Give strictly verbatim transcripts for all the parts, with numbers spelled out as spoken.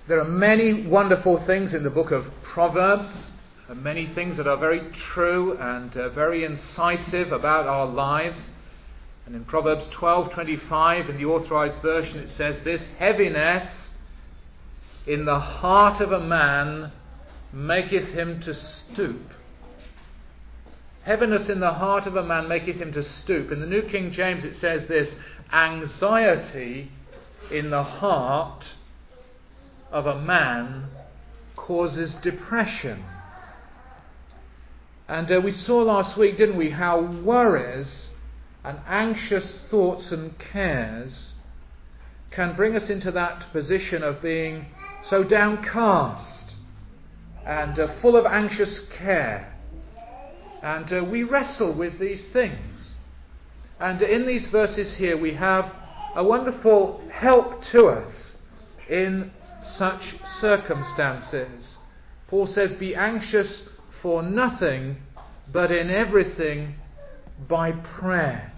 There are many wonderful things in the book of Proverbs, and many things that are very true and uh, very incisive about our lives. And in Proverbs twelve twenty-five, in the Authorized Version, it says this: heaviness in the heart of a man maketh him to stoop. Heaviness in the heart of a man maketh him to stoop. In the New King James it says this: anxiety in the heart of a man causes depression. And uh, we saw last week, didn't we, how worries and anxious thoughts and cares can bring us into that position of being so downcast and uh, full of anxious care. And uh, we wrestle with these things. And in these verses here we have a wonderful help to us in such circumstances. Paul says, be anxious for nothing, but in everything by prayer.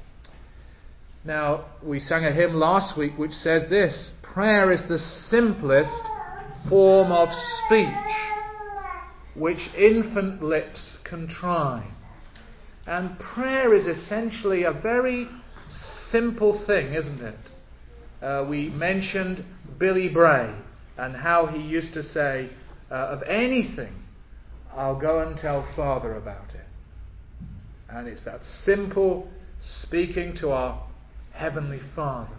Now, we sang a hymn last week which says this: prayer is the simplest form of speech which infant lips can try. And prayer is essentially a very simple thing, isn't it? Uh, we mentioned Billy Bray and how he used to say, uh, of anything, I'll go and tell Father about it. And it's that simple speaking to our Heavenly Father.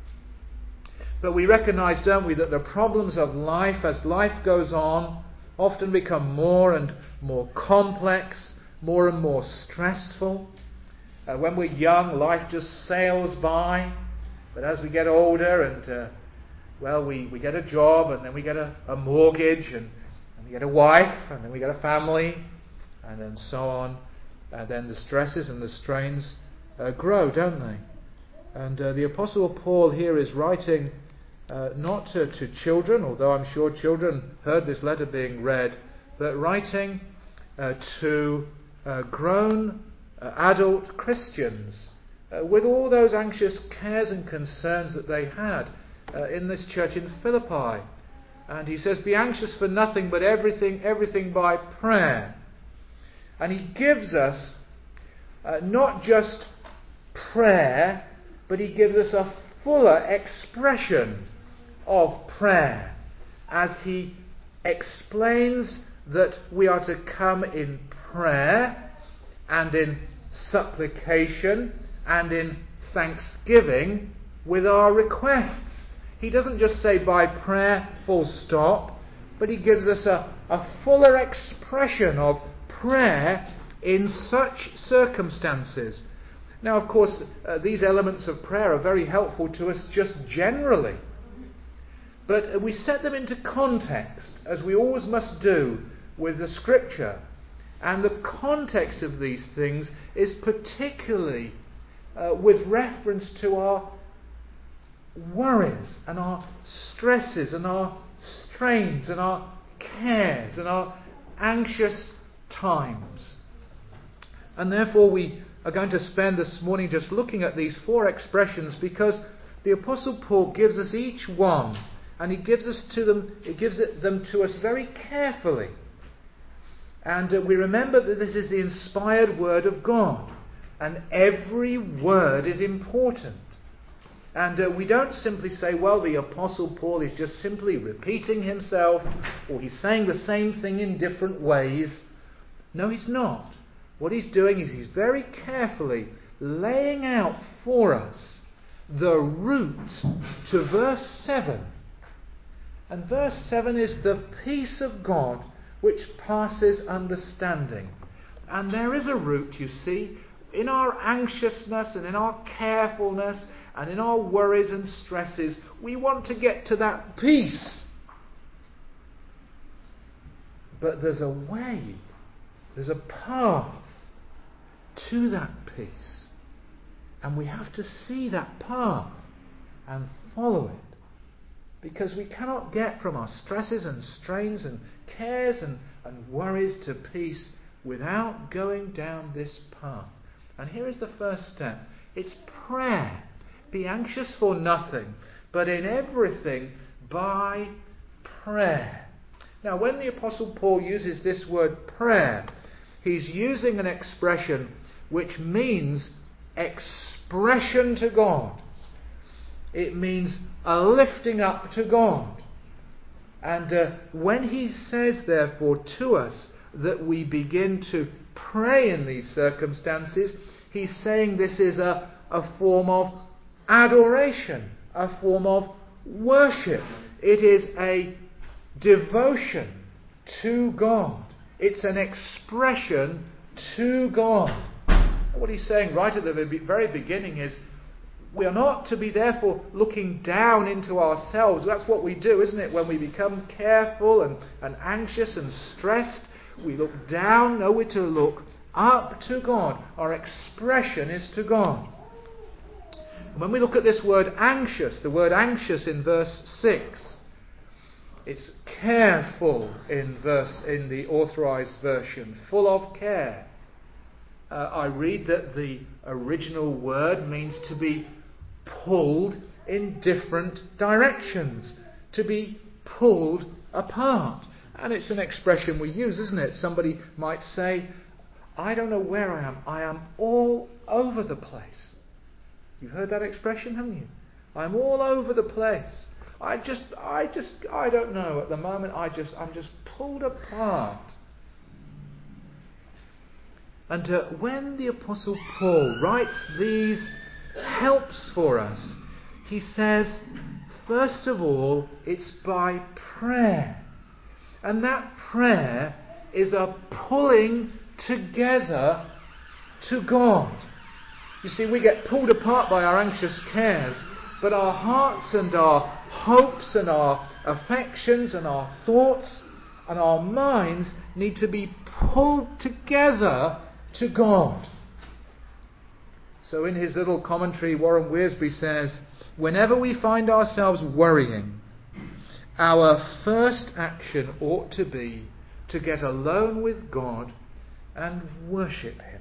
But we recognise, don't we, that the problems of life, as life goes on, often become more and more complex, more and more stressful. Uh, when we're young, life just sails by. But as we get older and, uh, well, we, we get a job, and then we get a, a mortgage, and, and we get a wife, and then we get a family, and then so on. And then the stresses and the strains uh, grow, don't they? And uh, the Apostle Paul here is writing uh, not to, to children, although I'm sure children heard this letter being read, but writing uh, to uh, grown uh, adult Christians uh, with all those anxious cares and concerns that they had uh, in this church in Philippi. And he says, be anxious for nothing, but everything, everything by prayer. And he gives us uh, not just prayer, but he gives us a fuller expression of prayer as he explains that we are to come in prayer and in supplication and in thanksgiving with our requests. He doesn't just say by prayer, full stop, but he gives us a, a fuller expression of prayer in such circumstances. Now, of course, uh, these elements of prayer are very helpful to us just generally. But uh, we set them into context, as we always must do with the Scripture. And the context of these things is particularly uh, with reference to our worries and our stresses and our strains and our cares and our anxious times. And therefore we are going to spend this morning just looking at these four expressions, because the Apostle Paul gives us each one, and he gives us to them, he gives it, them to us very carefully. And uh, we remember that this is the inspired word of God, and every word is important. And uh, we don't simply say, well, the Apostle Paul is just simply repeating himself, or he's saying the same thing in different ways. No, he's not. What he's doing is he's very carefully laying out for us the route to verse seven. And verse seven is the peace of God which passes understanding. And there is a route, you see, in our anxiousness and in our carefulness and in our worries and stresses. We want to get to that peace. But there's a way, there's a path to that peace. And we have to see that path and follow it. Because we cannot get from our stresses and strains and cares and, and worries to peace without going down this path. And here is the first step. It's prayer. Be anxious for nothing, but in everything by prayer. Now, when the Apostle Paul uses this word prayer, he's using an expression which means expression to God. It means a lifting up to God. And uh, when he says, therefore, to us that we begin to pray in these circumstances, he's saying this is a, a form of adoration, a form of worship. It is a devotion to God. It's an expression to God. What he's saying right at the very beginning is, we are not to be therefore looking down into ourselves. That's what we do, isn't it? When we become careful and, and anxious and stressed, we look down. No, we're to look up to God. Our expression is to God. When we look at this word anxious, the word anxious in verse six, it's careful in verse in the authorized version, full of care. Uh, I read that the original word means to be pulled in different directions, to be pulled apart. And it's an expression we use, isn't it? Somebody might say, I don't know where I am. I am all over the place. You've heard that expression, haven't you? I'm all over the place. I just, I just, I don't know. At the moment, I just, I'm just pulled apart. And uh, when the Apostle Paul writes these helps for us, he says, first of all, it's by prayer. And that prayer is a pulling together to God. You see, we get pulled apart by our anxious cares, but our hearts and our hopes and our affections and our thoughts and our minds need to be pulled together to God. So in his little commentary, Warren Wiersbe says, whenever we find ourselves worrying, our first action ought to be to get alone with God and worship Him.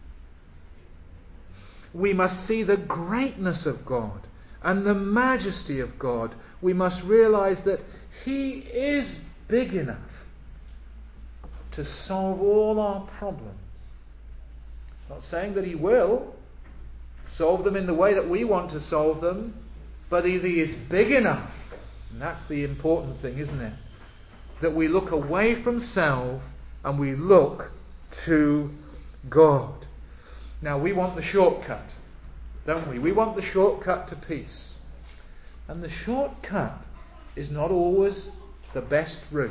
We must see the greatness of God and the majesty of God. We must realize that He is big enough to solve all our problems. Not saying that He will solve them in the way that we want to solve them, but He is big enough. And that's the important thing, isn't it? That we look away from self and we look to God. Now, we want the shortcut, don't we? We want the shortcut to peace. And the shortcut is not always the best route.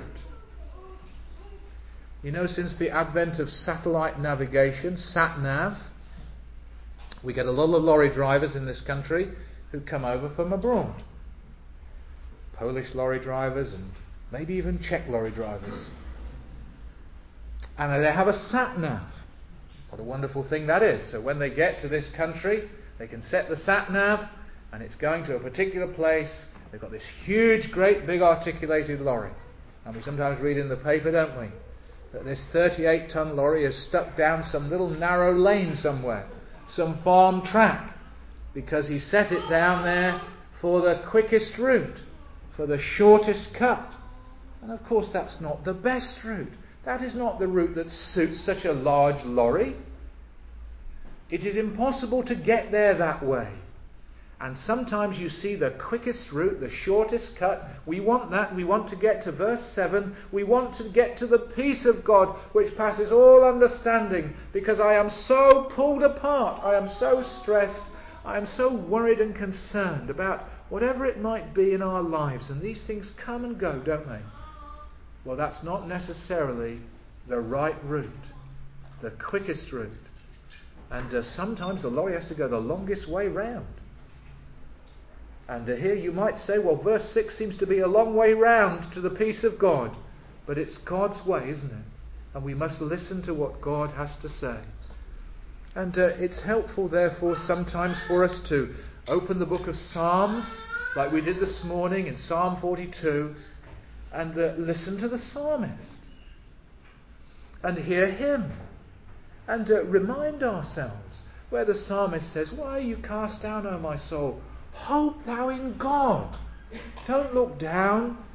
You know, since the advent of satellite navigation, sat-nav, we get a lot of lorry drivers in this country who come over from abroad. Polish lorry drivers and maybe even Czech lorry drivers. And they have a sat-nav. What a wonderful thing that is. So when they get to this country, they can set the sat-nav and it's going to a particular place. They've got this huge, great, big articulated lorry. And we sometimes read in the paper, don't we, that this thirty-eight ton lorry is stuck down some little narrow lane somewhere, some farm track, because he set it down there for the quickest route, for the shortest cut. And of course that's not the best route. That is not the route that suits such a large lorry. It is impossible to get there that way. And sometimes you see the quickest route, the shortest cut. We want that. We want to get to verse seven. We want to get to the peace of God, which passes all understanding, because I am so pulled apart. I am so stressed. I am so worried and concerned about whatever it might be in our lives. And these things come and go, don't they? Well, that's not necessarily the right route, the quickest route. And uh, sometimes the lorry has to go the longest way round. And uh, here you might say, well, verse six seems to be a long way round to the peace of God. But it's God's way, isn't it? And we must listen to what God has to say. And uh, it's helpful, therefore, sometimes for us to open the book of Psalms, like we did this morning in Psalm forty-two, and uh, listen to the psalmist. And hear him. And uh, remind ourselves where the psalmist says, why are you cast down, O my soul? Hope thou in God. Don't look down.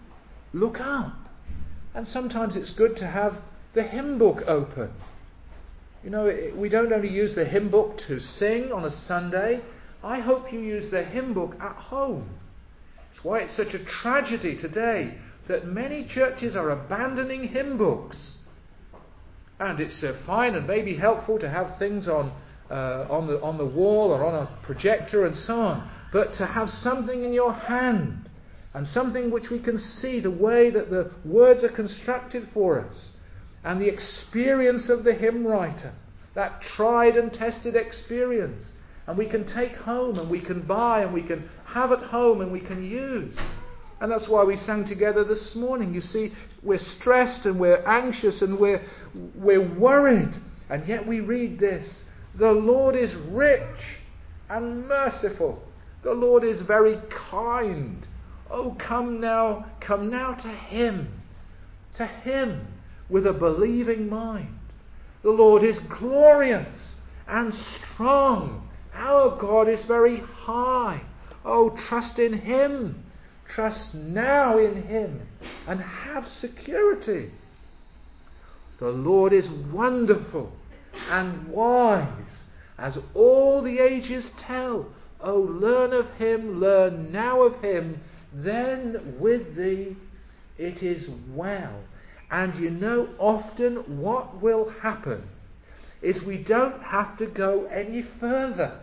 look up. And sometimes it's good to have the hymn book open. You know, we don't only use the hymn book to sing on a Sunday. I hope you use the hymn book at home. It's why it's such a tragedy today that many churches are abandoning hymn books. And it's uh, fine and maybe helpful to have things on uh, on the on the wall or on a projector and so on, but to have something in your hand and something which we can see the way that the words are constructed for us and the experience of the hymn writer, that tried and tested experience, and we can take home and we can buy and we can have at home and we can use. And that's why we sang together this morning. You see, we're stressed and we're anxious and we're we're worried. And yet we read this. The Lord is rich and merciful. The Lord is very kind. Oh, come now, come now to Him. To Him with a believing mind. The Lord is glorious and strong. Our God is very high. Oh, trust in Him. Trust now in Him and have security. The Lord is wonderful and wise, as all the ages tell. Oh, learn of Him, learn now of Him, then with thee it is well. And you know, often what will happen is we don't have to go any further.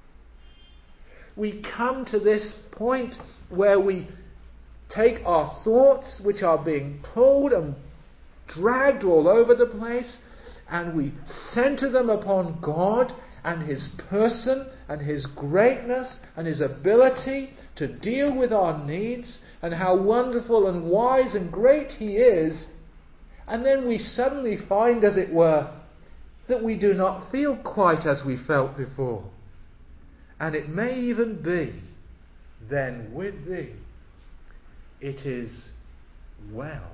We come to this point where we take our thoughts, which are being pulled and dragged all over the place, and we center them upon God and His person and His greatness and His ability to deal with our needs and how wonderful and wise and great He is. And then we suddenly find, as it were, that we do not feel quite as we felt before. And it may even be, then with thee it is well.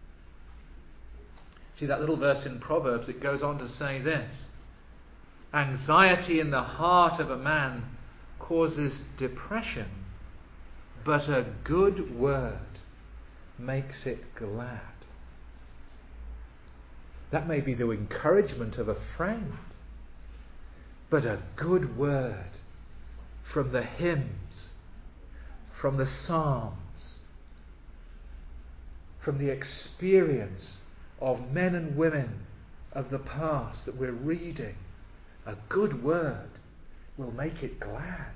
See that little verse in Proverbs, it goes on to say this. Anxiety in the heart of a man causes depression, but a good word makes it glad. That may be the encouragement of a friend, but a good word from the hymns, from the psalms, from the experience of men and women of the past that we're reading, a good word will make it glad.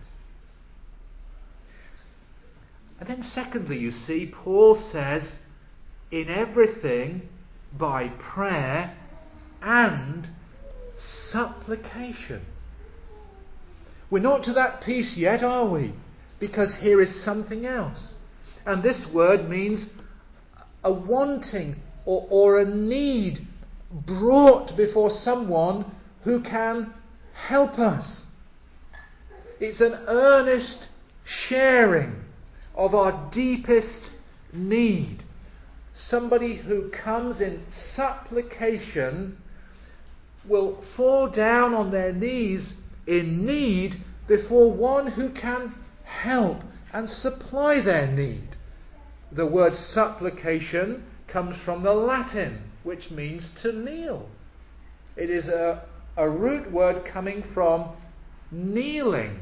And then secondly, you see, Paul says, in everything by prayer and supplication. We're not to that piece yet, are we? Because here is something else. And this word means a wanting or, or a need brought before someone who can help us. It's an earnest sharing of our deepest need. Somebody who comes in supplication will fall down on their knees in need before one who can help and supply their need. The word supplication comes from the Latin, which means to kneel. It is a, a root word coming from kneeling.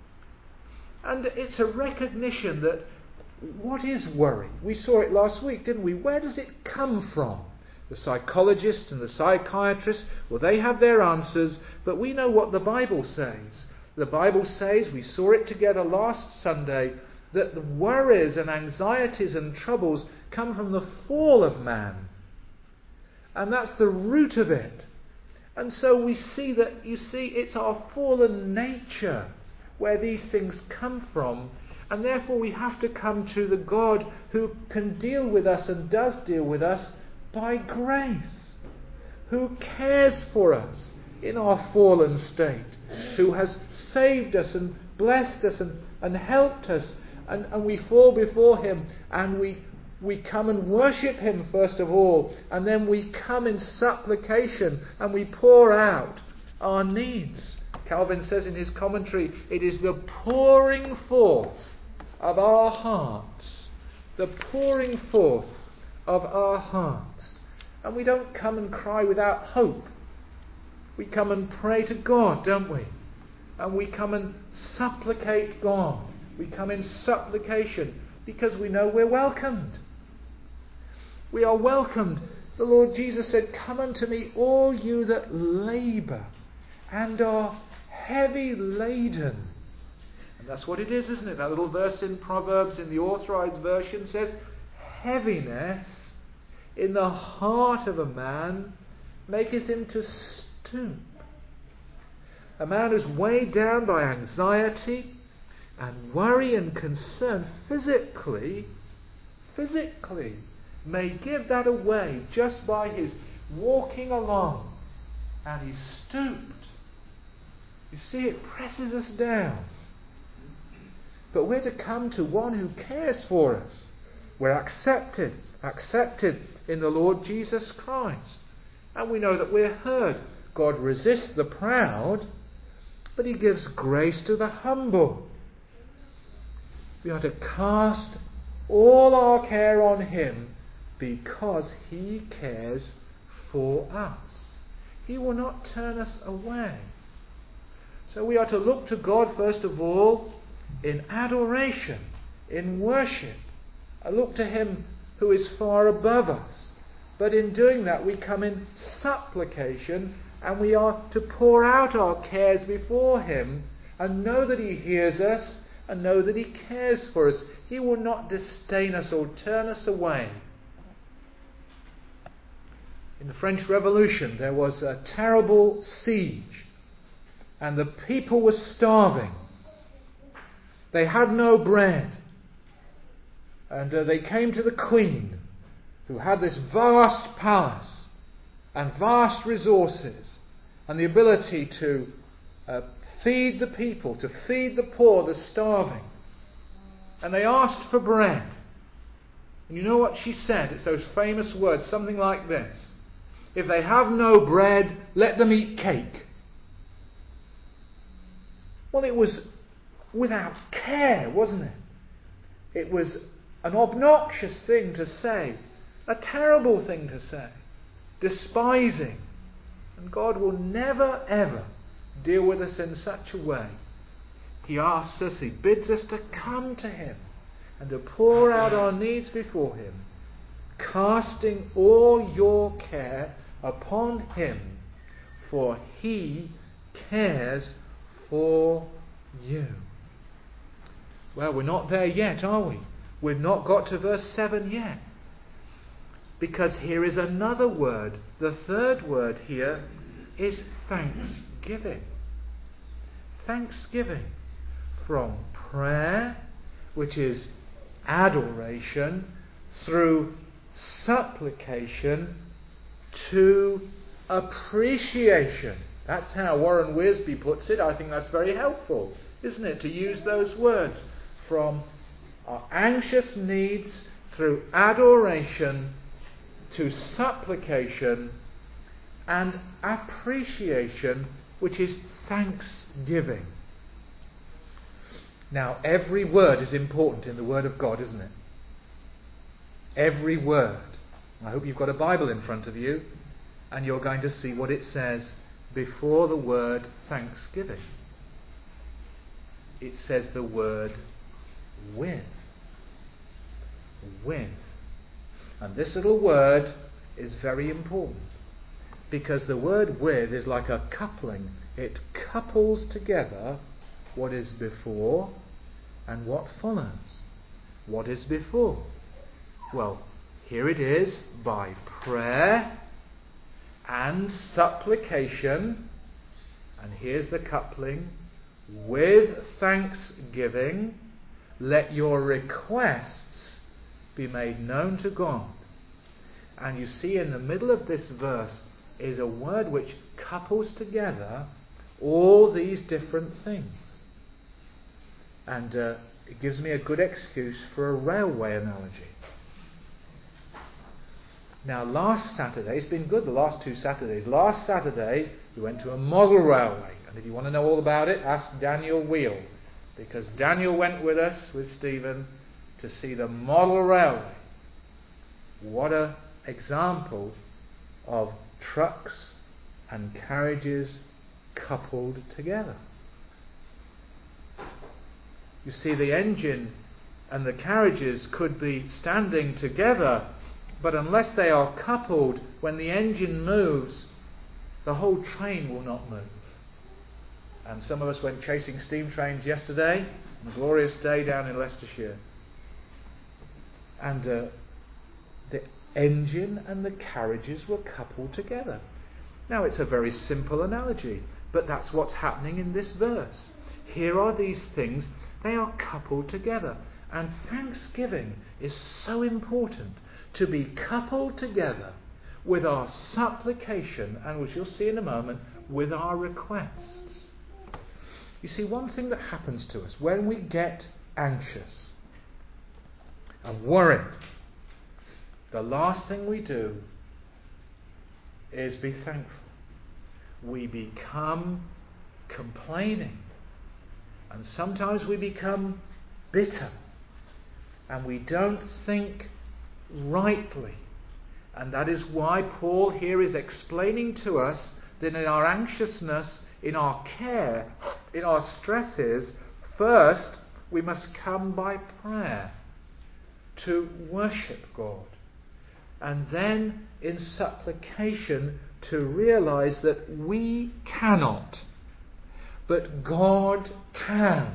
And it's a recognition that what is worry? We saw it last week, didn't we? Where does it come from? The psychologists and the psychiatrists, well, they have their answers, but we know what the Bible says. The Bible says, we saw it together last Sunday, that the worries and anxieties and troubles come from the fall of man. And that's the root of it. And so we see that, you see, it's our fallen nature where these things come from. And therefore we have to come to the God who can deal with us and does deal with us by grace, who cares for us in our fallen state, who has saved us and blessed us and, and helped us, and, and we fall before Him and we we come and worship Him first of all, and then we come in supplication and we pour out our needs. Calvin says in his commentary, it is the pouring forth of our hearts, the pouring forth of our hearts. And we don't come and cry without hope. We come and pray to God, don't we? And we come and supplicate God. We come in supplication because we know we're welcomed. We are welcomed. The Lord Jesus said, "Come unto me, all you that labour and are heavy laden." And that's what it is, isn't it? That little verse in Proverbs in the Authorized Version says, "Heaviness in the heart of a man maketh him to stoop." A man who's weighed down by anxiety and worry and concern physically, physically, may give that away just by his walking along, and he's stooped. You see, it presses us down. But we're to come to one who cares for us. We're accepted, accepted in the Lord Jesus Christ. And we know that we're heard. God resists the proud, but he gives grace to the humble. We are to cast all our care on him because he cares for us. He will not turn us away. So we are to look to God first of all in adoration, in worship. I look to him who is far above us. But in doing that we come in supplication, and we are to pour out our cares before him and know that he hears us and know that he cares for us. He will not disdain us or turn us away. In the French Revolution there was a terrible siege and the people were starving. They had no bread. And uh, they came to the Queen, who had this vast palace and vast resources and the ability to uh, feed the people, to feed the poor, the starving. And they asked for bread. And you know what she said? It's those famous words, something like this: "If they have no bread, let them eat cake." Well, it was without care, wasn't it? It was an obnoxious thing to say, a terrible thing to say, despising. And God will never ever deal with us in such a way. He asks us, he bids us to come to him and to pour out our needs before him, casting all your care upon him, for he cares for you. Well, we're not there yet, are we? We've not got to verse seven yet. Because here is another word. The third word here is thanksgiving. Thanksgiving. From prayer, which is adoration, through supplication to appreciation. That's how Warren Wiersbe puts it. I think that's very helpful, isn't it? To use those words. From our anxious needs through adoration to supplication and appreciation, which is thanksgiving. Now, every word is important in the Word of God, isn't it? Every word. I hope you've got a Bible in front of you and you're going to see what it says before the word thanksgiving. It says the word with. With. And this little word is very important, because the word with is like a coupling. It couples together what is before and what follows. What is before? Well, here it is: by prayer and supplication, and here's the coupling, with thanksgiving, let your requests be made known to God. And you see in the middle of this verse is a word which couples together all these different things. And uh, it gives me a good excuse for a railway analogy. Now, last Saturday, it's been good the last two Saturdays. Last Saturday, we went to a model railway. And if you want to know all about it, ask Daniel Wheel. Because Daniel went with us, with Stephen, to see the model railway. What an example of trucks and carriages coupled together. You see, the engine and the carriages could be standing together, but unless they are coupled, when the engine moves, the whole train will not move. And some of us went chasing steam trains yesterday, on a glorious day down in Leicestershire. And uh, the engine and the carriages were coupled together. Now, it's a very simple analogy, but that's what's happening in this verse. Here are these things, they are coupled together. And thanksgiving is so important, to be coupled together with our supplication, and as you'll see in a moment, with our requests. You see, one thing that happens to us when we get anxious and worried, the last thing we do is be thankful. We become complaining, and sometimes we become bitter, and we don't think rightly. And that is why Paul here is explaining to us that in our anxiousness, in our care, in our stresses, first we must come by prayer to worship God. And then in supplication to realize that we cannot, but God can.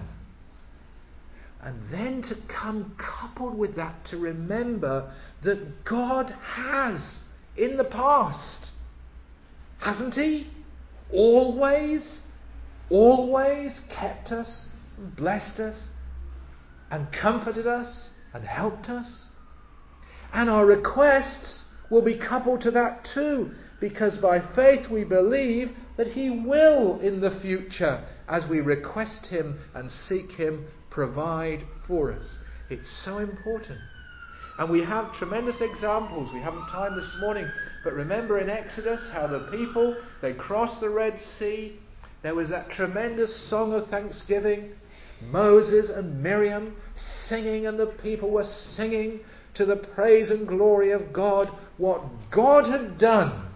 And then to come coupled with that to remember that God has in the past, hasn't He? Always, always kept us, and blessed us, and comforted us, and helped us. And our requests will be coupled to that too, because by faith we believe that He will in the future, as we request Him and seek Him, provide for us. It's so important. And we have tremendous examples. We haven't time this morning, but remember in Exodus how the people, they crossed the Red Sea. There was that tremendous song of thanksgiving. Moses and Miriam singing, and the people were singing to the praise and glory of God, what God had done.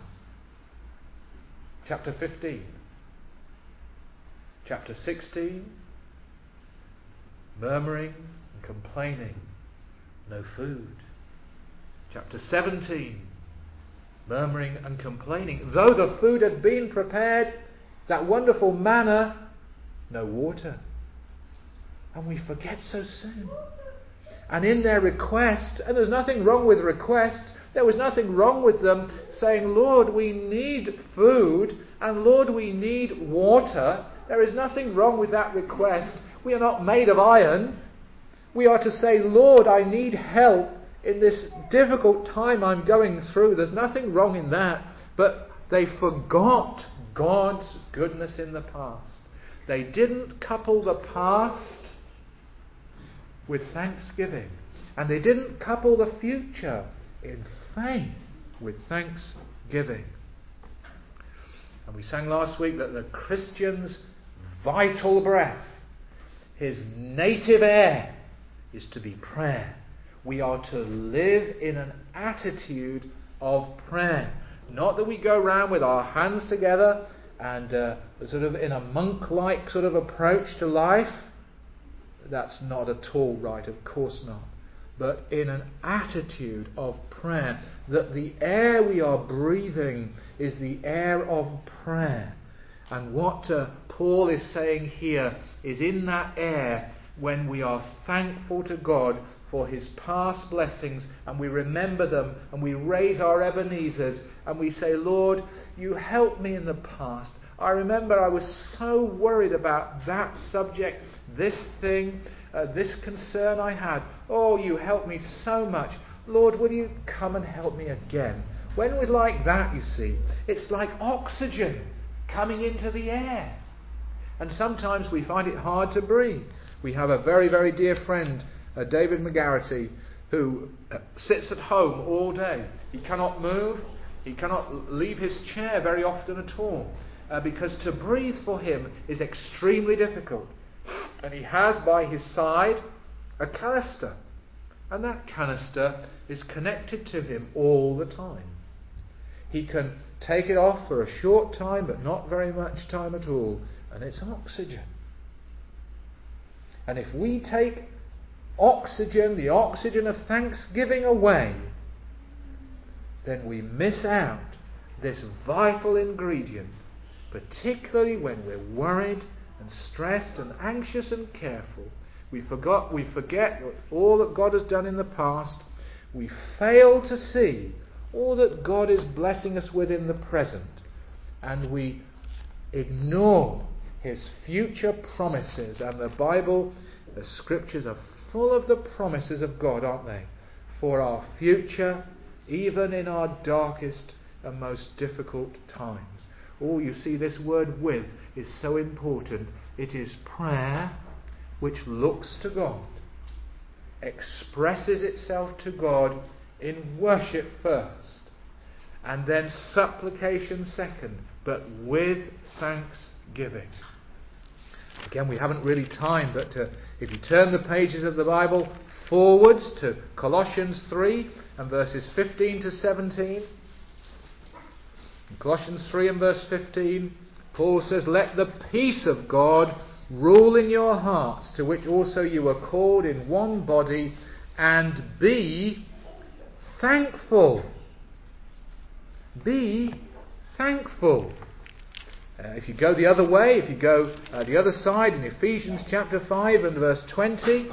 Chapter fifteen. Chapter sixteen. Murmuring and complaining. No food. Chapter seventeen. Murmuring and complaining. Though the food had been prepared, that wonderful manna, no water. And we forget so soon. And in their request, and there's nothing wrong with request, there was nothing wrong with them saying, Lord, we need food, and Lord, we need water. There is nothing wrong with that request. We are not made of iron. We are to say, Lord, I need help in this difficult time I'm going through. There's nothing wrong in that. But they forgot God's goodness in the past. They didn't couple the past with thanksgiving. And they didn't couple the future in faith with thanksgiving. And we sang last week that the Christian's vital breath, his native air, is to be prayer. We are to live in an attitude of prayer. Not that we go around with our hands together and uh, sort of in a monk-like sort of approach to life. That's not at all right, of course not. But in an attitude of prayer, that the air we are breathing is the air of prayer. And what uh, Paul is saying here is in that air, when we are thankful to God for His past blessings, and we remember them, and we raise our Ebenezers, and we say, Lord, you helped me in the past. I remember I was so worried about that subject, this thing, uh, this concern I had. Oh, you helped me so much. Lord, will you come and help me again? When we're like that, you see, it's like oxygen coming into the air. And sometimes we find it hard to breathe. We have a very, very dear friend, uh, David McGarrity, who uh, sits at home all day. He cannot move. He cannot leave his chair very often at all. Uh, because to breathe for him is extremely difficult. And he has by his side a canister And that canister is connected to him all the time. He can take it off for a short time, but not very much time at all, and it's oxygen. And if we take oxygen, the oxygen of thanksgiving away, then we miss out this vital ingredient, particularly when we're worried and stressed and anxious and careful. We forgot, we forget all that God has done in the past. We fail to see all that God is blessing us with in the present. And we ignore his future promises. And the Bible, the scriptures are full of the promises of God, aren't they? For our future, even in our darkest and most difficult times. Oh, you see, this word "with" is so important. It is prayer which looks to God, expresses itself to God in worship first, and then supplication second, but with thanksgiving. Again, we haven't really time, but uh, if you turn the pages of the Bible forwards to Colossians three and verses fifteen to seventeen. In Colossians three and verse fifteen, Paul says, "Let the peace of God rule in your hearts, to which also you were called in one body, and be thankful." Be thankful. Uh, if you go the other way, if you go uh, the other side in Ephesians chapter five and verse twenty,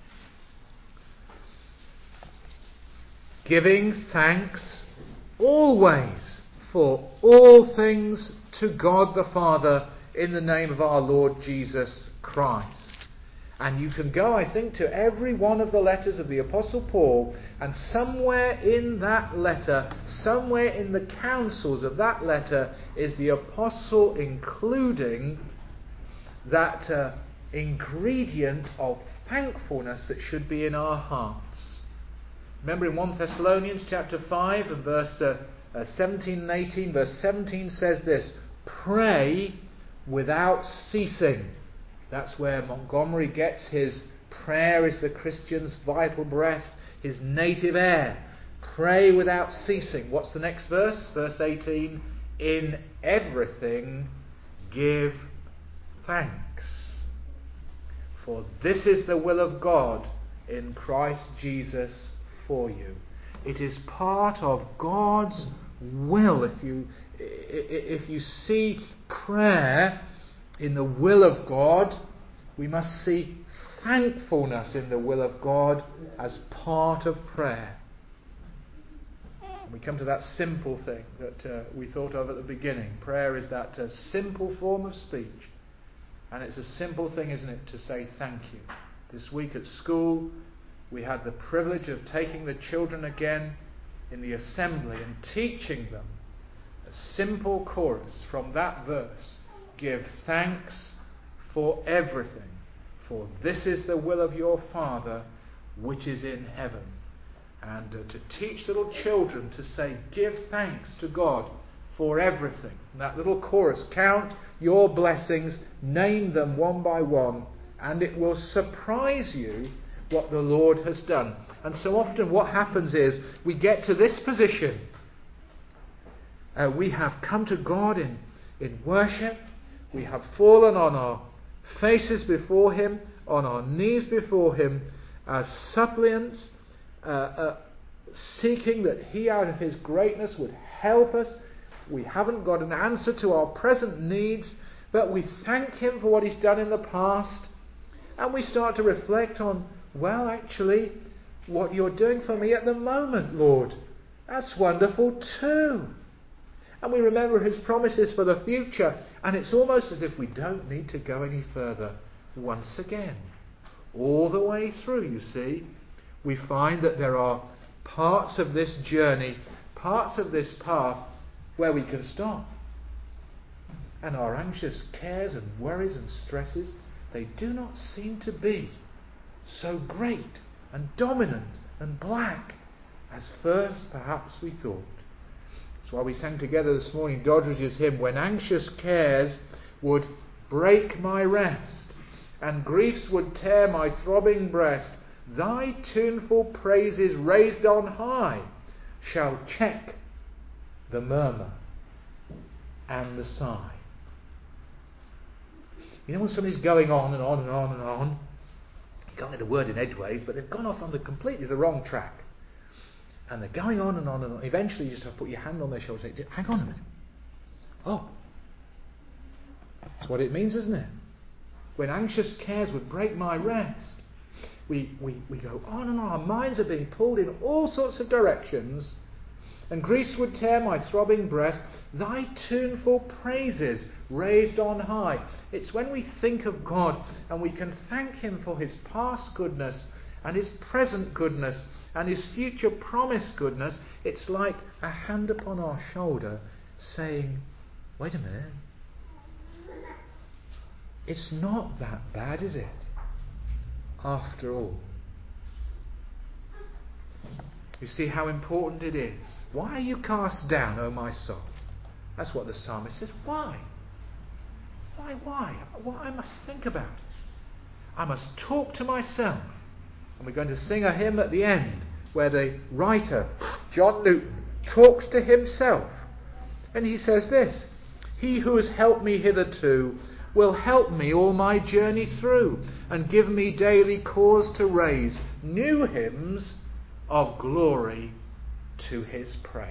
giving thanks always for all things to God the Father in the name of our Lord Jesus Christ. And you can go, I think, to every one of the letters of the Apostle Paul, and somewhere in that letter, somewhere in the counsels of that letter, is the Apostle including that uh, ingredient of thankfulness that should be in our hearts. Remember in First Thessalonians chapter five and verse uh, uh, seventeen and eighteen, verse seventeen says this, "Pray without ceasing." That's where Montgomery gets his "prayer is the Christian's vital breath," his native air. Pray without ceasing. What's the next verse? Verse eighteen. "In everything give thanks, for this is the will of God in Christ Jesus for you." It is part of God's will. If you if you see prayer in the will of God, we must see thankfulness in the will of God as part of prayer. And we come to that simple thing that uh, we thought of at the beginning. Prayer is that uh, simple form of speech. And it's a simple thing, isn't it, to say thank you. This week at school, we had the privilege of taking the children again in the assembly and teaching them a simple chorus from that verse. Give thanks for everything, for this is the will of your Father which is in heaven. And uh, to teach little children to say, give thanks to God for everything. And that little chorus, count your blessings, name them one by one, and it will surprise you what the Lord has done. And so often what happens is we get to this position. Uh, we have come to God in, in worship. We have fallen on our faces before Him, on our knees before Him, as suppliants, uh, uh, seeking that He out of His greatness would help us. We haven't got an answer to our present needs, but we thank Him for what He's done in the past. And we start to reflect on, well, actually, what You're doing for me at the moment, Lord, that's wonderful too. And we remember His promises for the future. And it's almost as if we don't need to go any further once again. All the way through, you see, we find that there are parts of this journey, parts of this path, where we can stop. And our anxious cares and worries and stresses, they do not seem to be so great and dominant and black as first perhaps we thought. That's why we sang together this morning Doddridge's hymn, when anxious cares would break my rest, and griefs would tear my throbbing breast, Thy tuneful praises raised on high shall check the murmur and the sigh. You know when somebody's going on and on and on and on, you can't get a word in edgeways, but they've gone off on the completely the wrong track. And they're going on and on and on. Eventually you just have to put your hand on their shoulder and say, hang on a minute. Oh. That's what it means, isn't it? When anxious cares would break my rest, we, we, we go on and on. Our minds are being pulled in all sorts of directions, and grief would tear my throbbing breast. Thy tuneful praises raised on high. It's when we think of God and we can thank Him for His past goodness and His present goodness and His future promised goodness. It's like a hand upon our shoulder saying, wait a minute, it's not that bad, is it? After all. You see how important it is. Why are you cast down, O my soul? That's what the psalmist says. Why? Why, why? What I must think about it. I must talk to myself. And we're going to sing a hymn at the end where the writer, John Newton, talks to himself. And he says this, He who has helped me hitherto will help me all my journey through and give me daily cause to raise new hymns of glory to His praise.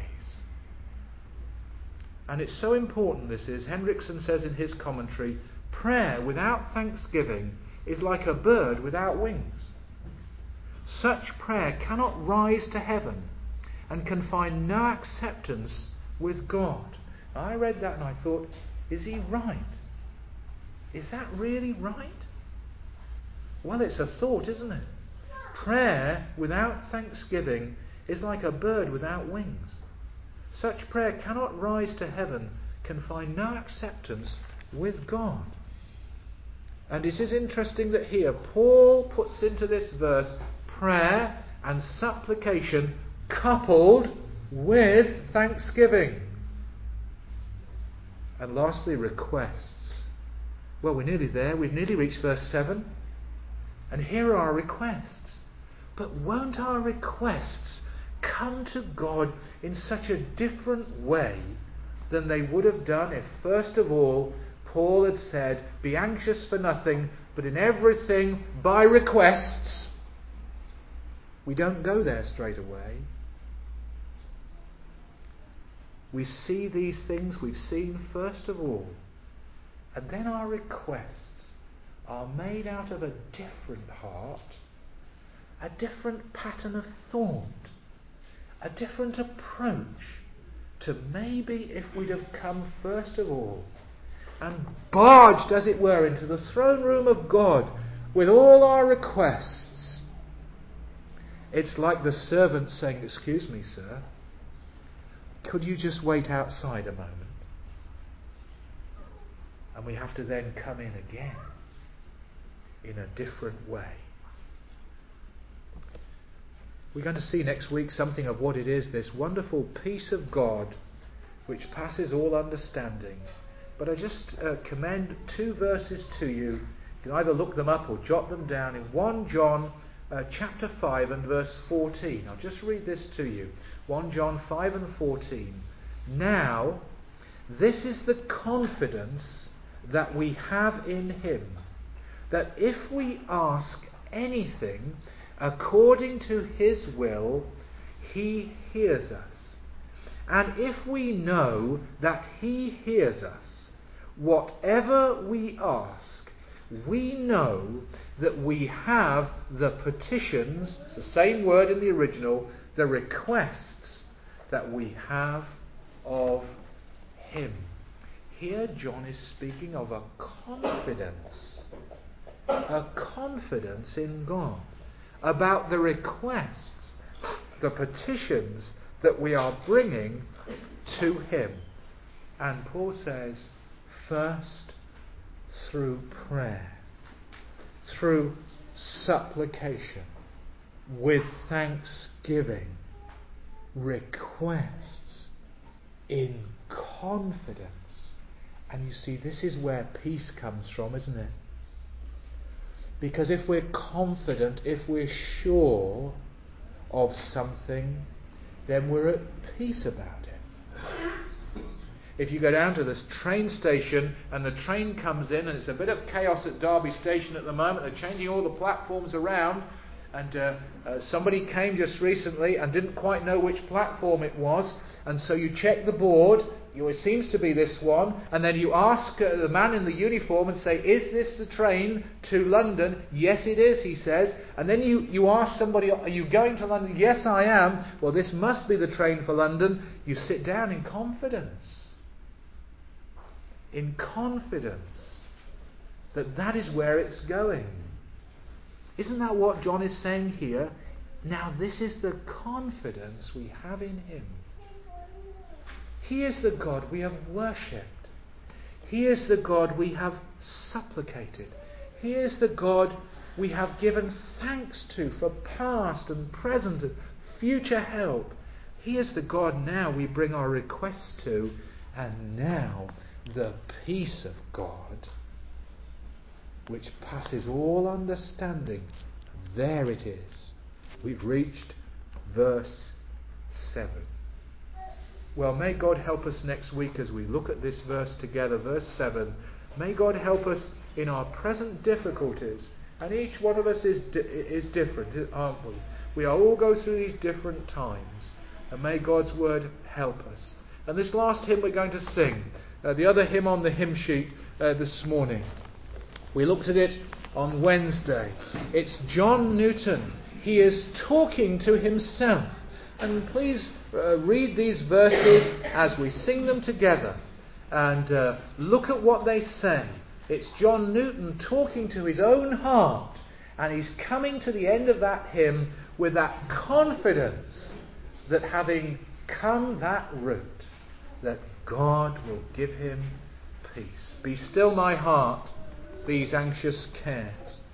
And it's so important this is. Hendrickson says in his commentary, prayer without thanksgiving is like a bird without wings. Such prayer cannot rise to heaven and can find no acceptance with God. I read that and I thought, is he right? Is that really right? Well, it's a thought, isn't it? Prayer without thanksgiving is like a bird without wings. Such prayer cannot rise to heaven, can find no acceptance with God. And it is interesting that here Paul puts into this verse prayer and supplication coupled with thanksgiving. And lastly, requests. Well, we're nearly there. We've nearly reached verse seven. And here are our requests. But won't our requests come to God in such a different way than they would have done if, first of all, Paul had said, be anxious for nothing, but in everything by requests. We don't go there straight away. We see these things we've seen first of all, and then our requests are made out of a different heart, a different pattern of thought, a different approach to maybe if we'd have come first of all and barged, as it were, into the throne room of God with all our requests. It's like the servant saying, excuse me, sir, could you just wait outside a moment? And we have to then come in again in a different way. We're going to see next week something of what it is, this wonderful peace of God which passes all understanding. But I just uh, commend two verses to you. You can either look them up or jot them down in First John uh, chapter five and verse fourteen. I'll just read this to you. First John five and fourteen. Now, this is the confidence that we have in Him, that if we ask anything according to His will, He hears us. And if we know that He hears us, whatever we ask, we know that we have the petitions, it's the same word in the original, the requests that we have of Him. Here John is speaking of a confidence, a confidence in God about the requests, the petitions that we are bringing to Him. And Paul says, first through prayer, through supplication, with thanksgiving, requests in confidence. And you see, this is where peace comes from, isn't it? Because if we're confident, if we're sure of something, then we're at peace about it. If you go down to this train station and the train comes in, and it's a bit of chaos at Derby Station at the moment, they're changing all the platforms around, and uh, uh, somebody came just recently and didn't quite know which platform it was, and so you check the board, you, it seems to be this one, and then you ask uh, the man in the uniform and say, is this the train to London? Yes it is, he says. And then you, you ask somebody, are you going to London? Yes I am. Well, this must be the train for London. You sit down in confidence. In confidence that that is where it's going. Isn't that what John is saying here? Now this is the confidence we have in him. He is the God we have worshipped. He is the God we have supplicated. He is the God we have given thanks to for past and present and future help. He is the God now we bring our requests to, and now the peace of God, which passes all understanding. There it is. We've reached verse seven. Well, may God help us next week as we look at this verse together, verse seven. May God help us in our present difficulties. And each one of us is di- is different, aren't we? We all go through these different times. And may God's word help us. And this last hymn we're going to sing, uh, the other hymn on the hymn sheet uh, this morning. We looked at it on Wednesday. It's John Newton. He is talking to himself. And please uh, read these verses as we sing them together. And uh, look at what they say. It's John Newton talking to his own heart. And he's coming to the end of that hymn with that confidence that having come that route, that God will give him peace. Be still my heart, these anxious cares.